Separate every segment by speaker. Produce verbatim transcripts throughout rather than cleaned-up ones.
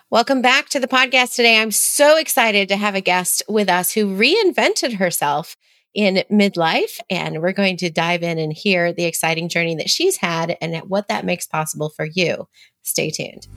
Speaker 1: Welcome back to the podcast today. I'm so excited to have a guest with us who reinvented herself in midlife, and we're going to dive in and hear the exciting journey that she's had and what that makes possible for you. Stay tuned.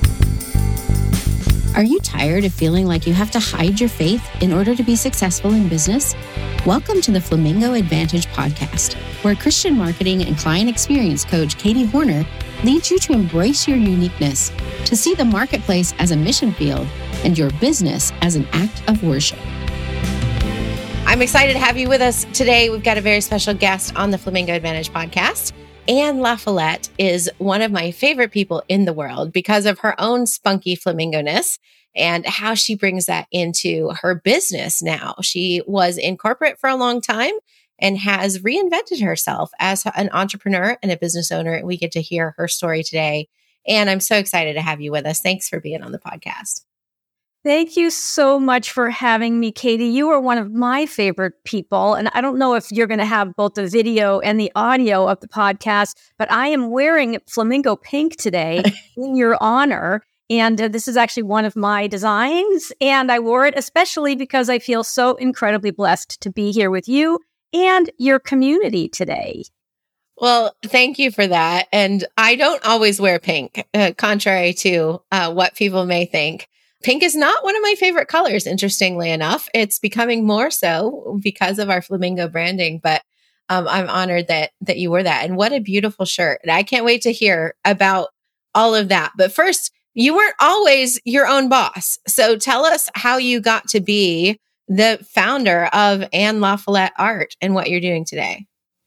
Speaker 2: Are you tired of feeling like you have to hide your faith in order to be successful in business? Welcome to the Flamingo Advantage podcast, where Christian marketing and client experience coach Katie Horner leads you to embrace your uniqueness, to see the marketplace as a mission field and your business as an act of worship.
Speaker 1: I'm excited to have you with us today. We've got a very special guest on the Flamingo Advantage podcast. Anne LaFollette is one of my favorite people in the world because of her own spunky flamingo-ness and how she brings that into her business now. She was in corporate for a long time and has reinvented herself as an entrepreneur and a business owner. And we get to hear her story today. And I'm so excited to have you with us. Thanks for being on the podcast.
Speaker 3: Thank you so much for having me, Katie. You are one of my favorite people. And I don't know if you're going to have both the video and the audio of the podcast, but I am wearing flamingo pink today in your honor. And uh, this is actually one of my designs. And I wore it especially because I feel so incredibly blessed to be here with you and your community today.
Speaker 1: Well, thank you for that. And I don't always wear pink, uh, contrary to uh, what people may think. Pink is not one of my favorite colors, interestingly enough. It's becoming more so because of our flamingo branding, but um, I'm honored that that you wore that. And what a beautiful shirt. And I can't wait to hear about all of that. But first, you weren't always your own boss. So tell us how you got to be the founder of Anne LaFollette Art and what you're doing today.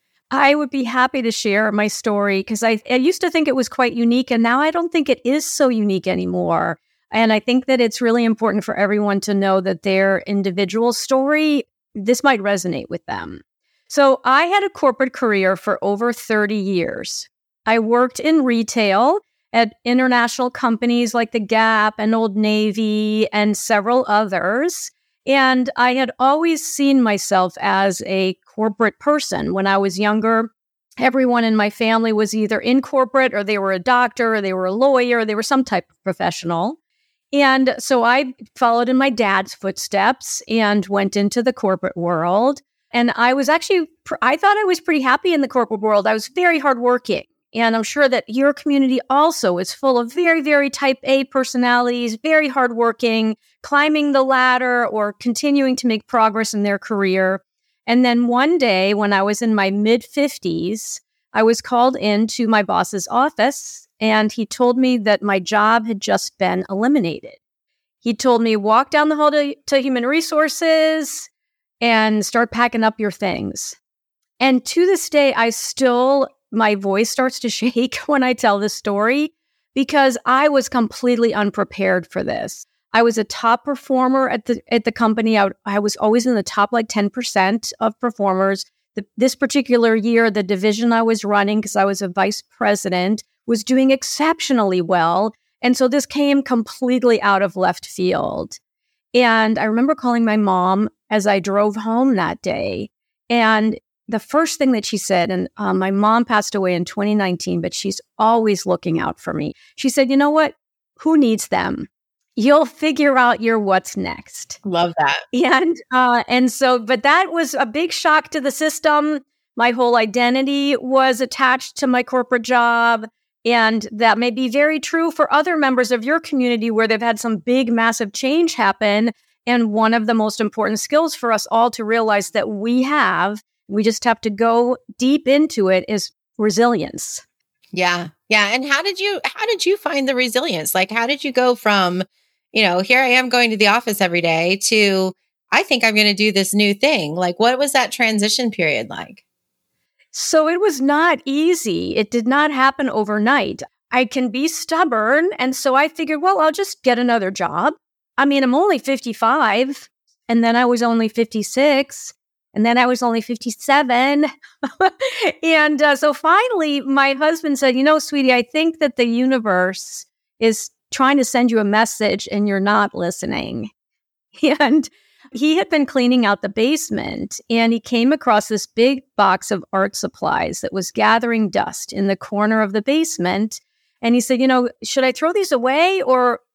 Speaker 3: I would be happy to share my story because I, I used to think it was quite unique, and now I don't think it is so unique anymore. And I think that it's really important for everyone to know that their individual story, this might resonate with them. So I had a corporate career for over thirty years. I worked in retail at international companies like the Gap and Old Navy and several others. And I had always seen myself as a corporate person. When I was younger, everyone in my family was either in corporate, or they were a doctor, or they were a lawyer, or they were some type of professional. And so I followed in my dad's footsteps and went into the corporate world. And I was actually, I thought I was pretty happy in the corporate world. I was very hardworking. And I'm sure that your community also is full of very, very type A personalities, very hardworking, climbing the ladder or continuing to make progress in their career. And then one day when I was in my mid fifties, I was called into my boss's office, and he told me that my job had just been eliminated. He told me, walk down the hall to, to human resources and start packing up your things. And to this day, I still, my voice starts to shake when I tell this story because I was completely unprepared for this. I was a top performer at the at the company. I, I was always in the top like ten percent of performers. The, this particular year, the division I was running, because I was a vice president, was doing exceptionally well. And so this came completely out of left field. And I remember calling my mom as I drove home that day. And the first thing that she said, and um, my mom passed away in twenty nineteen, but she's always looking out for me. She said, you know what? Who needs them? You'll figure out your what's next.
Speaker 1: Love that.
Speaker 3: And uh, and so, but that was a big shock to the system. My whole identity was attached to my corporate job. And that may be very true for other members of your community where they've had some big, massive change happen. And one of the most important skills for us all to realize that we have, we just have to go deep into it, is resilience.
Speaker 1: Yeah. Yeah. And how did you, how did you find the resilience? Like, how did you go from, you know, here I am going to the office every day to, I think I'm going to do this new thing. Like, what was that transition period like?
Speaker 3: So it was not easy. It did not happen overnight. I can be stubborn. And so I figured, well, I'll just get another job. I mean, I'm only fifty-five, and then I was only fifty-six, and then I was only fifty-seven. and uh, so finally, my husband said, you know, sweetie, I think that the universe is trying to send you a message and you're not listening. And he had been cleaning out the basement, and he came across this big box of art supplies that was gathering dust in the corner of the basement. And he said, you know, should I throw these away, or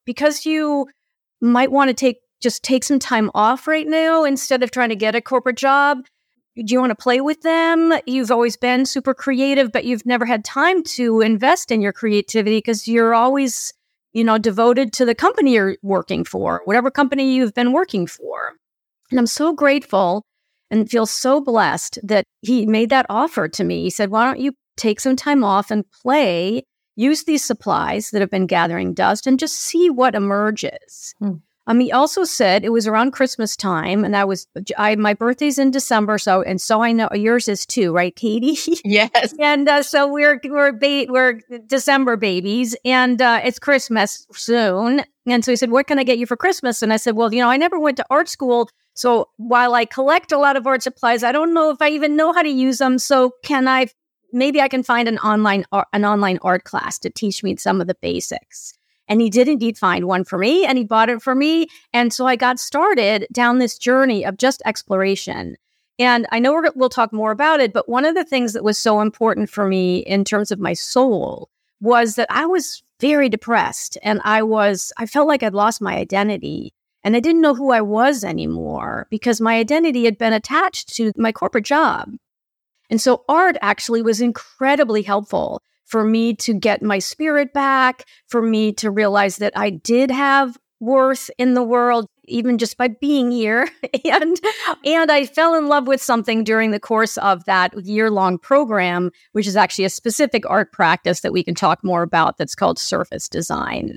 Speaker 3: because you might want to take just take some time off right now instead of trying to get a corporate job. Do you want to play with them? You've always been super creative, but you've never had time to invest in your creativity because you're always, you know, devoted to the company you're working for, whatever company you've been working for. And I'm so grateful and feel so blessed that he made that offer to me. He said, why don't you take some time off and play, use these supplies that have been gathering dust and just see what emerges. Hmm. Um, he also said it was around Christmas time, and I was, I my birthday's in December, so and so I know yours is too, right, Katie?
Speaker 1: Yes.
Speaker 3: And uh, so we're we're ba- we're December babies, and uh, it's Christmas soon. And so he said, "What can I get you for Christmas?" And I said, "Well, you know, I never went to art school, so while I collect a lot of art supplies, I don't know if I even know how to use them. So can I? Maybe I can find an online ar- an online art class to teach me some of the basics." And he did indeed find one for me, and he bought it for me. And so I got started down this journey of just exploration. And I know we're, we'll talk more about it, but one of the things that was so important for me in terms of my soul was that I was very depressed, and I was, I felt like I'd lost my identity, and I didn't know who I was anymore because my identity had been attached to my corporate job. And so art actually was incredibly helpful for me to get my spirit back, for me to realize that I did have worth in the world, even just by being here. and and I fell in love with something during the course of that year-long program, which is actually a specific art practice that we can talk more about that's called surface design.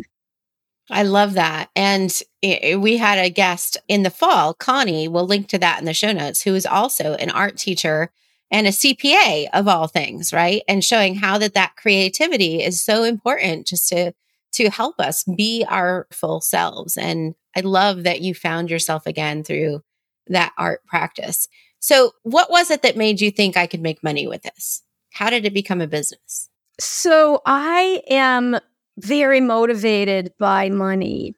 Speaker 1: I love that. And we had a guest in the fall, Connie, we'll link to that in the show notes, who is also an art teacher and a C P A of all things, right? And showing how that that creativity is so important just to, to help us be our full selves. And I love that you found yourself again through that art practice. So what was it that made you think I could make money with this? How did it become a business?
Speaker 3: So I am very motivated by money.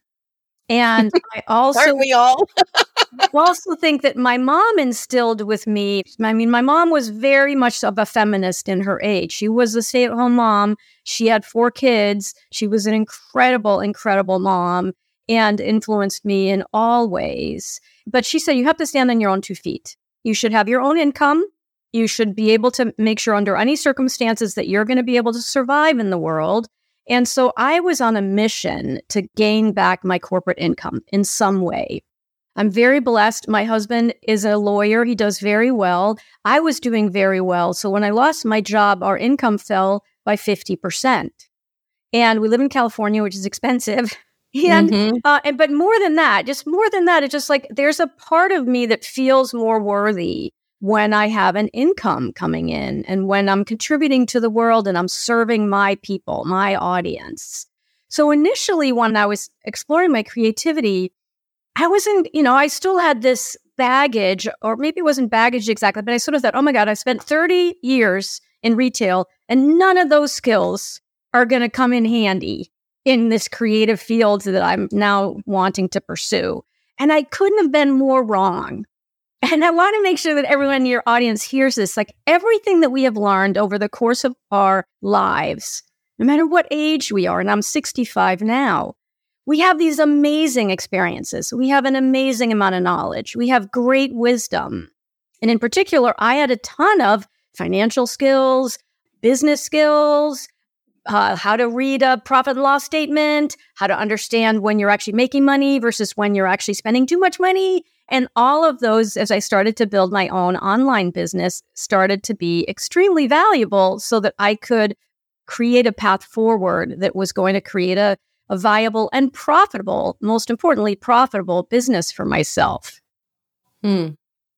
Speaker 3: And I also...
Speaker 1: Aren't we all?
Speaker 3: I also think that my mom instilled with me, I mean, my mom was very much of a feminist in her age. She was a stay-at-home mom. She had four kids. She was an incredible, incredible mom and influenced me in all ways. But she said, you have to stand on your own two feet. You should have your own income. You should be able to make sure under any circumstances that you're going to be able to survive in the world. And so I was on a mission to gain back my corporate income in some way. I'm very blessed. My husband is a lawyer. He does very well. I was doing very well. So when I lost my job, our income fell by fifty percent. And we live in California, which is expensive. And, mm-hmm. uh, and but more than that, just more than that, it's just like there's a part of me that feels more worthy when I have an income coming in and when I'm contributing to the world and I'm serving my people, my audience. So initially, when I was exploring my creativity, I wasn't, you know, I still had this baggage, or maybe it wasn't baggage exactly, but I sort of thought, oh my God, I spent thirty years in retail and none of those skills are going to come in handy in this creative field that I'm now wanting to pursue. And I couldn't have been more wrong. And I want to make sure that everyone in your audience hears this, like everything that we have learned over the course of our lives, no matter what age we are, and I'm sixty-five now, we have these amazing experiences. We have an amazing amount of knowledge. We have great wisdom. And in particular, I had a ton of financial skills, business skills, uh, how to read a profit and loss statement, how to understand when you're actually making money versus when you're actually spending too much money. And all of those, as I started to build my own online business, started to be extremely valuable so that I could create a path forward that was going to create a a viable and profitable, most importantly, profitable business for myself.
Speaker 1: Hmm.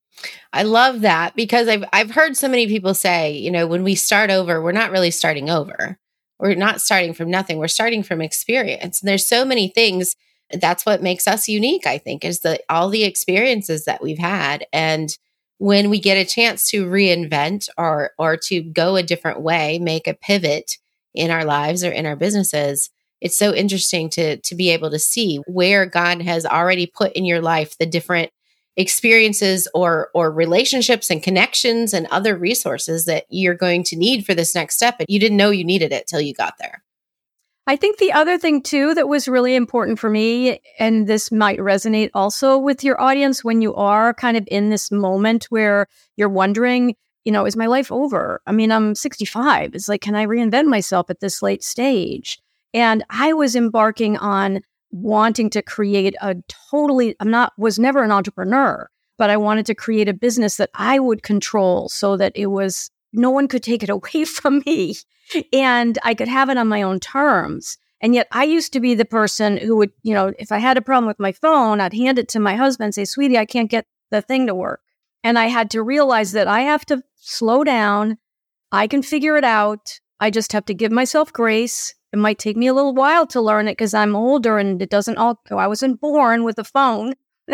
Speaker 1: I love that because I've I've heard so many people say, you know, when we start over, we're not really starting over. We're not starting from nothing. We're starting from experience. And there's so many things. That's what makes us unique, I think, is the all the experiences that we've had. And when we get a chance to reinvent or or to go a different way, make a pivot in our lives or in our businesses, it's so interesting to to be able to see where God has already put in your life the different experiences or or relationships and connections and other resources that you're going to need for this next step. And you didn't know you needed it till you got there.
Speaker 3: I think the other thing too that was really important for me, and this might resonate also with your audience when you are kind of in this moment where you're wondering, you know, is my life over? I mean, I'm sixty-five. It's like, can I reinvent myself at this late stage? And I was embarking on wanting to create a totally, I'm not, was never an entrepreneur, but I wanted to create a business that I would control so that it was, no one could take it away from me and I could have it on my own terms. And yet I used to be the person who would, you know, if I had a problem with my phone, I'd hand it to my husband and say, sweetie, I can't get the thing to work. And I had to realize that I have to slow down. I can figure it out. I just have to give myself grace. It might take me a little while to learn it because I'm older and it doesn't all, I wasn't born with a phone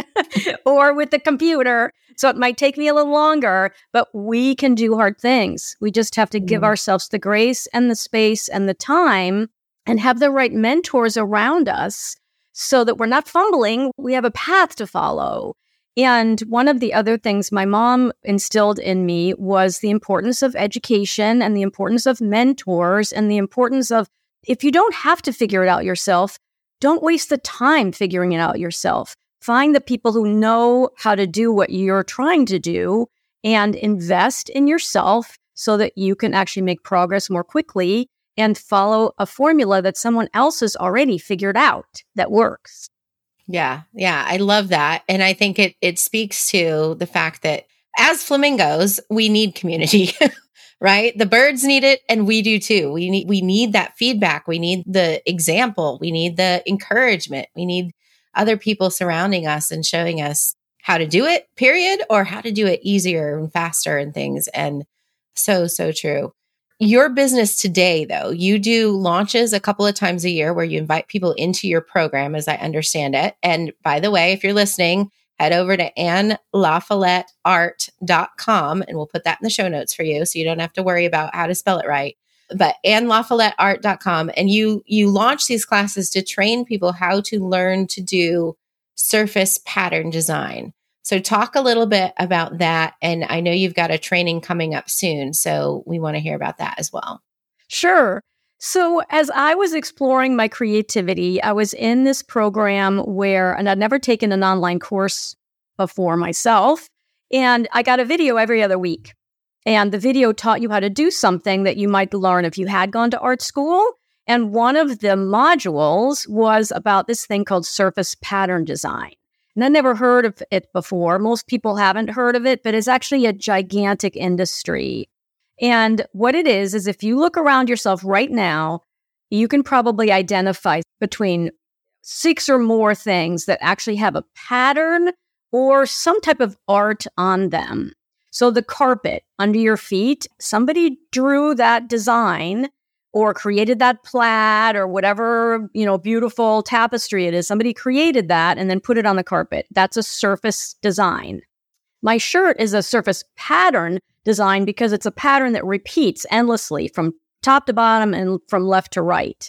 Speaker 3: or with a computer. So it might take me a little longer, but we can do hard things. We just have to give mm. ourselves the grace and the space and the time and have the right mentors around us so that we're not fumbling. We have a path to follow. And one of the other things my mom instilled in me was the importance of education and the importance of mentors and the importance of, if you don't have to figure it out yourself, don't waste the time figuring it out yourself. Find the people who know how to do what you're trying to do and invest in yourself so that you can actually make progress more quickly and follow a formula that someone else has already figured out that works.
Speaker 1: Yeah, yeah, I love that. And I think it it speaks to the fact that as flamingos, we need community, right? The birds need it and we do too. We need we need that feedback. We need the example. We need the encouragement. We need other people surrounding us and showing us how to do it, period, or how to do it easier and faster and things. And so, so true. Your business today, though, you do launches a couple of times a year where you invite people into your program, as I understand it. And by the way, if you're listening, head over to anne la follette art dot com and we'll put that in the show notes for you so you don't have to worry about how to spell it right. But anne la follette art dot com. And you you launch these classes to train people how to learn to do surface pattern design. So talk a little bit about that. And I know you've got a training coming up soon, so we want to hear about that as well.
Speaker 3: Sure. So as I was exploring my creativity, I was in this program where, and I'd never taken an online course before myself, and I got a video every other week. And the video taught you how to do something that you might learn if you had gone to art school. And one of the modules was about this thing called surface pattern design. And I never heard of it before. Most people haven't heard of it, but it's actually a gigantic industry. And what it is, is if you look around yourself right now, you can probably identify between six or more things that actually have a pattern or some type of art on them. So the carpet under your feet, somebody drew that design or created that plaid or whatever, you know, beautiful tapestry it is. Somebody created that and then put it on the carpet. That's a surface design. My shirt is a surface pattern design because it's a pattern that repeats endlessly from top to bottom and from left to right.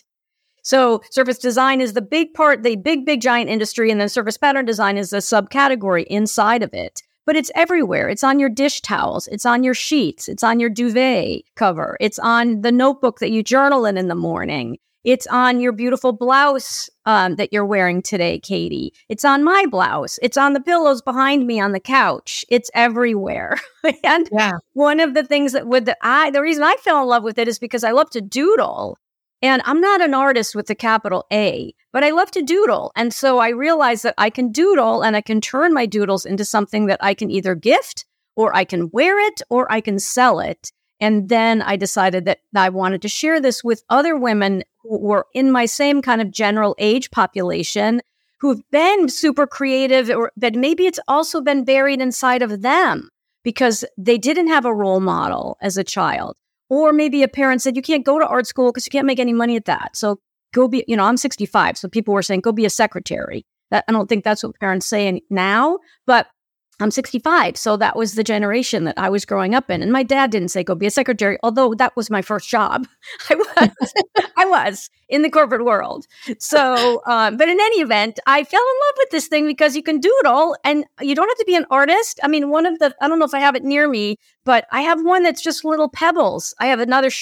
Speaker 3: So surface design is the big part, the big, big giant industry, and then surface pattern design is a subcategory inside of it. But it's everywhere. It's on your dish towels. It's on your sheets. It's on your duvet cover. It's on the notebook that you journal in in the morning. It's on your beautiful blouse um, that you're wearing today, Katie. It's on my blouse. It's on the pillows behind me on the couch. It's everywhere. And yeah. One of the things that would that I the reason I fell in love with it is because I love to doodle. And I'm not an artist with a capital A, but I love to doodle. And so I realized that I can doodle and I can turn my doodles into something that I can either gift or I can wear it or I can sell it. And then I decided that I wanted to share this with other women who were in my same kind of general age population who've been super creative, or but maybe it's also been buried inside of them because they didn't have a role model as a child. Or maybe a parent said, you can't go to art school because you can't make any money at that. So go be, you know, I'm sixty-five. So people were saying, go be a secretary. That, I don't think that's what parents say now, but I'm sixty-five. So that was the generation that I was growing up in. And my dad didn't say, go be a secretary, although that was my first job. I was, I was in the corporate world. So, um, but in any event, I fell in love with this thing because you can doodle and you don't have to be an artist. I mean, one of the, I don't know if I have it near me, but I have one that's just little pebbles. I have another shirt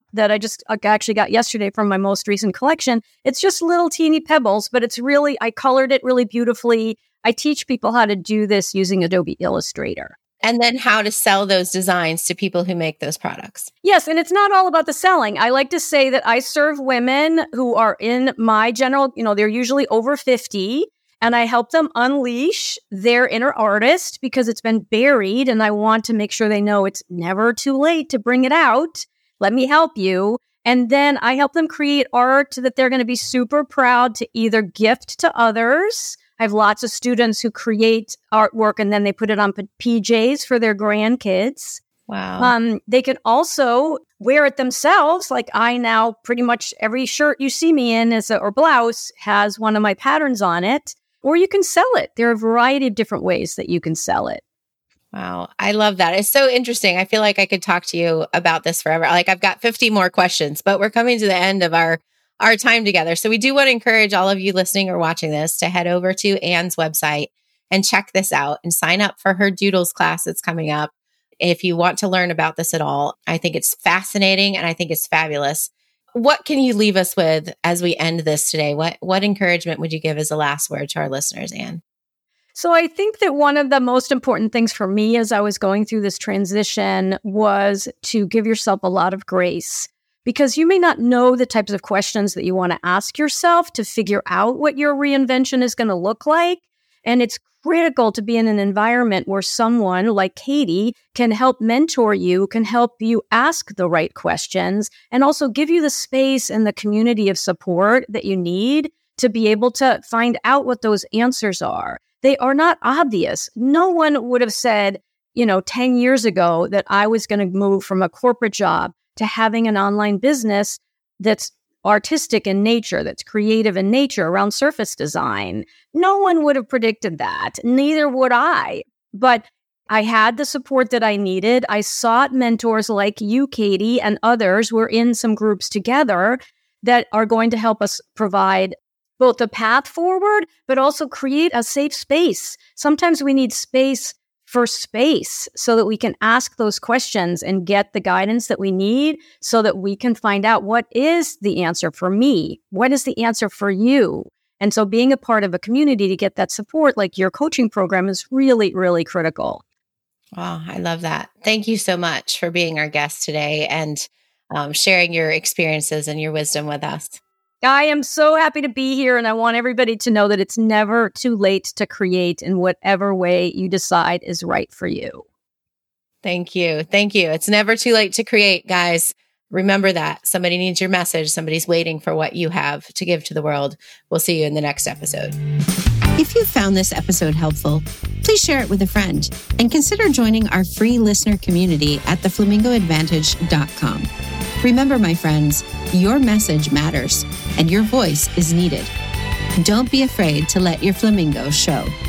Speaker 3: that I just actually got yesterday from my most recent collection. It's just little teeny pebbles, but it's really, I colored it really beautifully. I teach people how to do this using Adobe Illustrator.
Speaker 1: And then how to sell those designs to people who make those products.
Speaker 3: Yes, and it's not all about the selling. I like to say that I serve women who are in my general, you know, they're usually over fifty, and I help them unleash their inner artist because it's been buried, and I want to make sure they know it's never too late to bring it out. Let me help you. And then I help them create art that they're going to be super proud to either gift to others. I have lots of students who create artwork and then they put it on P Js for their grandkids.
Speaker 1: Wow.
Speaker 3: Um, they can also wear it themselves. Like I now pretty much every shirt you see me in is a, or blouse has one of my patterns on it, or you can sell it. There are a variety of different ways that you can sell it.
Speaker 1: Wow. I love that. It's so interesting. I feel like I could talk to you about this forever. Like I've got fifty more questions, but we're coming to the end of our our time together. So we do want to encourage all of you listening or watching this to head over to Anne's website and check this out and sign up for her Doodles class that's coming up. If you want to learn about this at all, I think it's fascinating and I think it's fabulous. What can you leave us with as we end this today? What, what encouragement would you give as a last word to our listeners, Anne?
Speaker 3: So I think that one of the most important things for me as I was going through this transition was to give yourself a lot of grace. Because you may not know the types of questions that you want to ask yourself to figure out what your reinvention is going to look like. And it's critical to be in an environment where someone like Katie can help mentor you, can help you ask the right questions, and also give you the space and the community of support that you need to be able to find out what those answers are. They are not obvious. No one would have said, you know, ten years ago that I was going to move from a corporate job to having an online business that's artistic in nature, that's creative in nature around surface design. No one would have predicted that. Neither would I. But I had the support that I needed. I sought mentors like you, Katie, and others. We're in some groups together that are going to help us provide both a path forward, but also create a safe space. Sometimes we need space for space so that we can ask those questions and get the guidance that we need so that we can find out what is the answer for me? What is the answer for you? And so being a part of a community to get that support, like your coaching program, is really, really critical.
Speaker 1: Wow, I love that. Thank you so much for being our guest today and um, sharing your experiences and your wisdom with us.
Speaker 3: I am so happy to be here, and I want everybody to know that it's never too late to create in whatever way you decide is right for you.
Speaker 1: Thank you. Thank you. It's never too late to create, guys. Remember that. Somebody needs your message. Somebody's waiting for what you have to give to the world. We'll see you in the next episode.
Speaker 2: If you found this episode helpful, please share it with a friend and consider joining our free listener community at the flamingo advantage dot com. Remember, my friends, your message matters and your voice is needed. Don't be afraid to let your flamingo show.